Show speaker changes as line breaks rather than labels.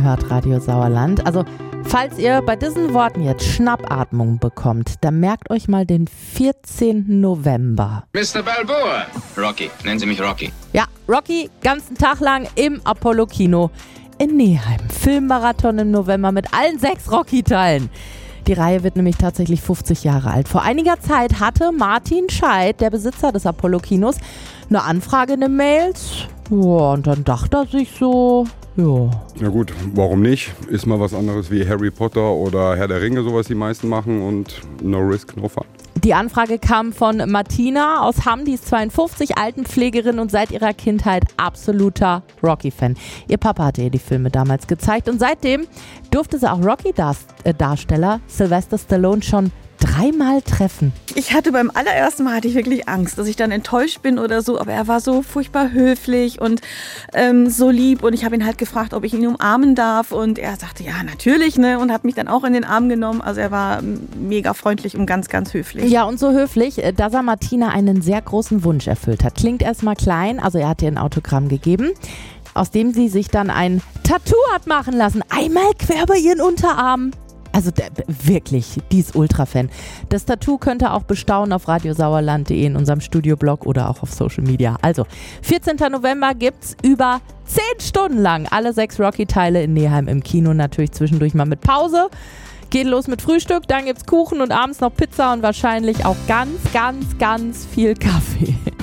Ihr hört Radio Sauerland. Also, falls ihr bei diesen Worten jetzt Schnappatmung bekommt, dann merkt euch mal den 14. November.
Mr. Balboa. Rocky, nennen Sie mich Rocky.
Ja, Rocky, ganzen Tag lang im Apollo-Kino in Neheim. Filmmarathon im November mit allen 6 Rocky-Teilen. Die Reihe wird nämlich tatsächlich 50 Jahre alt. Vor einiger Zeit hatte Martin Scheidt, der Besitzer des Apollo-Kinos, eine Anfrage in den Mails. Ja, und dann dachte er sich so, ja.
Na gut, warum nicht? Ist mal was anderes wie Harry Potter oder Herr der Ringe, so was die meisten machen, und no risk, no fun.
Die Anfrage kam von Martina aus Hamm, die ist 52, Altenpflegerin und seit ihrer Kindheit absoluter Rocky-Fan. Ihr Papa hatte ihr die Filme damals gezeigt und seitdem durfte sie auch Rocky-Darsteller Sylvester Stallone schon 3-mal treffen.
Ich hatte beim allerersten Mal wirklich Angst, dass ich dann enttäuscht bin oder so, aber er war so furchtbar höflich und so lieb und ich habe ihn halt gefragt, ob ich ihn umarmen darf und er sagte, ja, natürlich, ne, und hat mich dann auch in den Arm genommen. Also er war mega freundlich und ganz, ganz höflich.
Ja, und so höflich, dass er Martina einen sehr großen Wunsch erfüllt hat. Klingt erstmal klein, also er hat ihr ein Autogramm gegeben, aus dem sie sich dann ein Tattoo hat machen lassen. Einmal quer über ihren Unterarm. Also wirklich, die ist Ultra-Fan. Das Tattoo könnt ihr auch bestaunen auf radiosauerland.de in unserem Studioblog oder auch auf Social Media. Also, 14. November gibt's über 10 Stunden lang alle 6 Rocky-Teile in Neheim im Kino. Natürlich zwischendurch mal mit Pause. Geht los mit Frühstück, dann gibt's Kuchen und abends noch Pizza und wahrscheinlich auch ganz, ganz, ganz viel Kaffee.